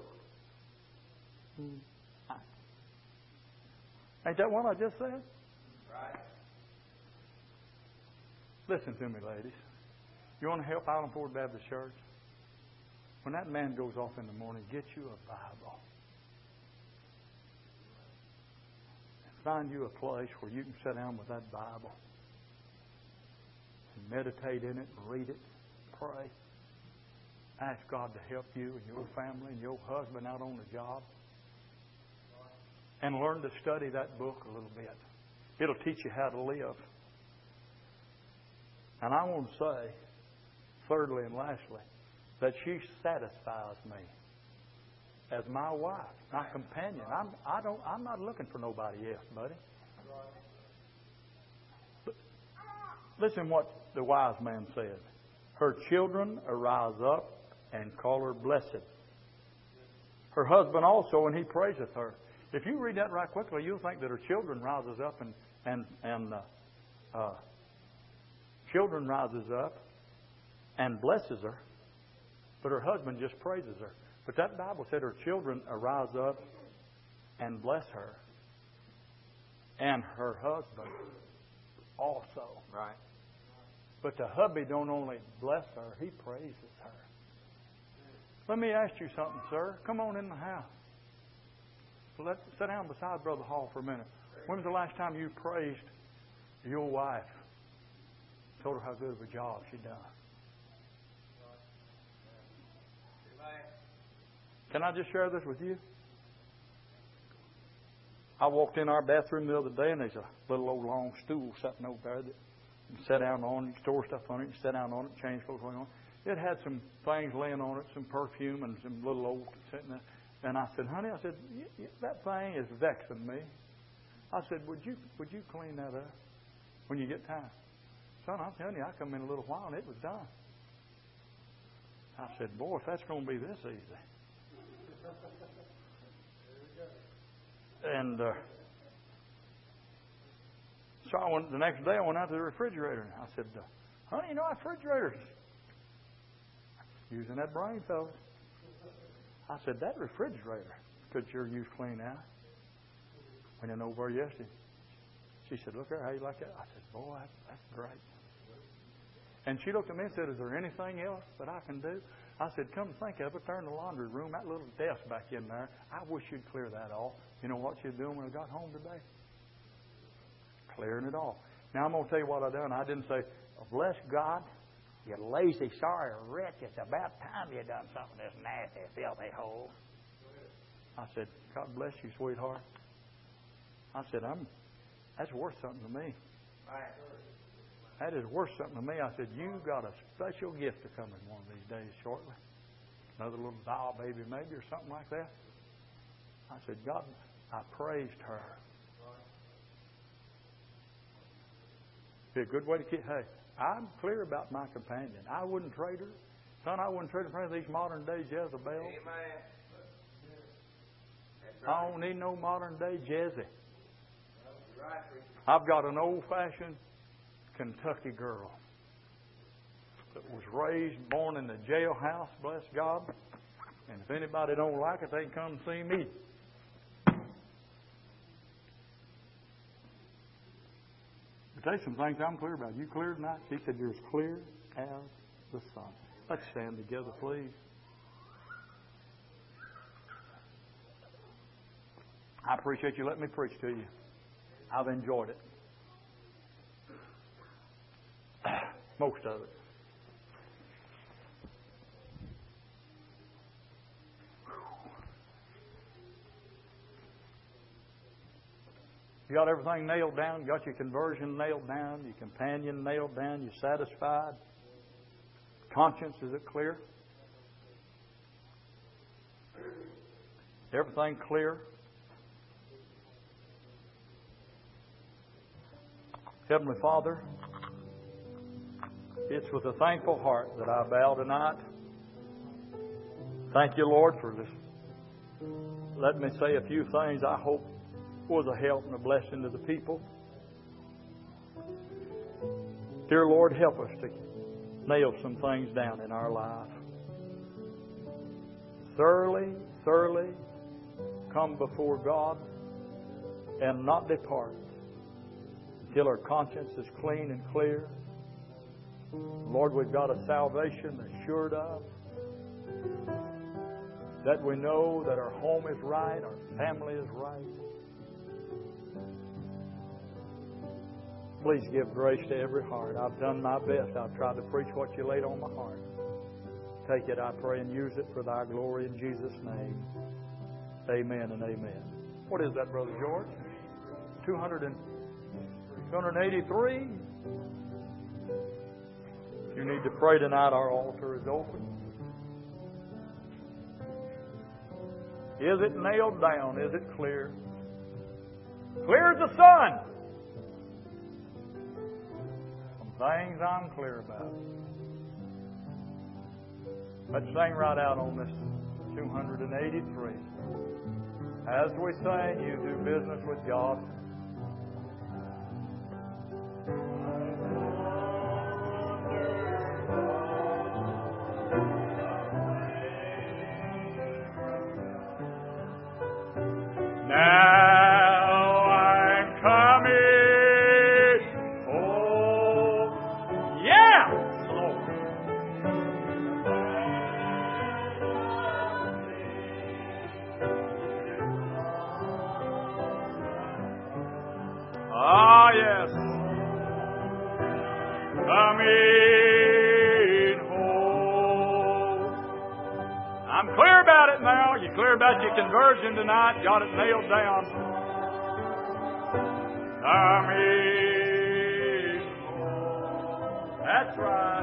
Ain't that what I just said? Right. Listen to me, ladies. You want to help Island Ford Baptist Church? When that man goes off in the morning, get you a Bible. And find you a place where you can sit down with that Bible. meditate in it, read it, pray. Ask God to help you and your family and your husband out on the job. And learn to study that book a little bit. It'll teach you how to live. And I want to say, thirdly and lastly, that she satisfies me as my wife, my companion. I'm not looking for nobody else, buddy. Listen what the wise man said. Her children arise up and call her blessed. Her husband also, and he praiseth her. If you read that right quickly, you'll think that her children rises up children rises up and blesses her, but her husband just praises her. But that Bible said her children arise up and bless her, and her husband also. Right. But the hubby don't only bless her, he praises her. Let me ask you something, sir. Come on in the house. Let's sit down beside Brother Hall for a minute. When was the last time you praised your wife? Told her how good of a job she done. Can I just share this with you? I walked in our bathroom the other day, and there's a little old long stool sitting over there that you can sit down on. You can store stuff on it. You can sit down on it, change clothes on it. It had some things laying on it, some perfume and some little old sitting there. And I said, honey, that thing is vexing me. I said, would you clean that up when you get time? Son, I'm telling you, I come in a little while and it was done. I said, boy, if that's going to be this easy. And so the next day I went out to the refrigerator and I said, honey, our refrigerator's using that brain, fellas. I said, that refrigerator could sure use clean out. Went in over yesterday. She said, look there, how you like that? I said, boy, that's great. And she looked at me and said, is there anything else that I can do? I said, come think of it, there in the laundry room, that little desk back in there, I wish you'd clear that off. You know what she was doing when I got home today? Clearing it off. Now, I'm going to tell you what I done. I didn't say, oh, bless God, you lazy, sorry wretch, it's about time you done something this nasty, filthy hole. I said, God bless you, sweetheart. I said, that's worth something to me. That is worth something to me. I said, you got a special gift to come in one of these days shortly. Another little doll baby maybe or something like that. I said, God, I praised her. Be a good way to keep. Hey, I'm clear about my companion. I wouldn't trade her. Son, I wouldn't trade her for any of these modern day Jezebels. Amen. I don't need no modern day Jezzy. Right. I've got an old-fashioned Kentucky girl that was raised, born in the jailhouse, bless God. And if anybody don't like it, they can come see me. I'll tell you some things I'm clear about. You clear tonight? He said, you're as clear as the sun. Let's stand together, please. I appreciate you letting me preach to you. I've enjoyed it. Most of it. You got everything nailed down? You got your conversion nailed down? Your companion nailed down? You satisfied? Conscience, is it clear? Everything clear? Heavenly Father, it's with a thankful heart that I bow tonight. Thank you, Lord, for this. Let me say a few things I hope was a help and a blessing to the people. Dear Lord, help us to nail some things down in our life. Thoroughly come before God and not depart until our conscience is clean and clear. Lord, we've got a salvation assured of, that we know that our home is right, our family is right. Please give grace to every heart. I've done my best. I've tried to preach what you laid on my heart. Take it, I pray, and use it for Thy glory in Jesus' name. Amen and amen. What is that, Brother George? 283? If you need to pray tonight, our altar is open. Is it nailed down? Is it clear? Clear as the sun. Some things I'm clear about. Let's sing right out on this 283. As we sing, you do business with God. Clear about your conversion tonight. Got it nailed down. Amen. That's right.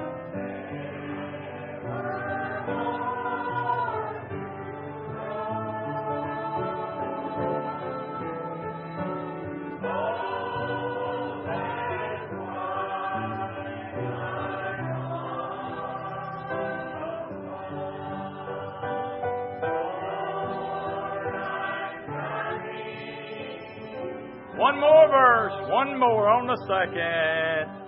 One more verse, one more on the second.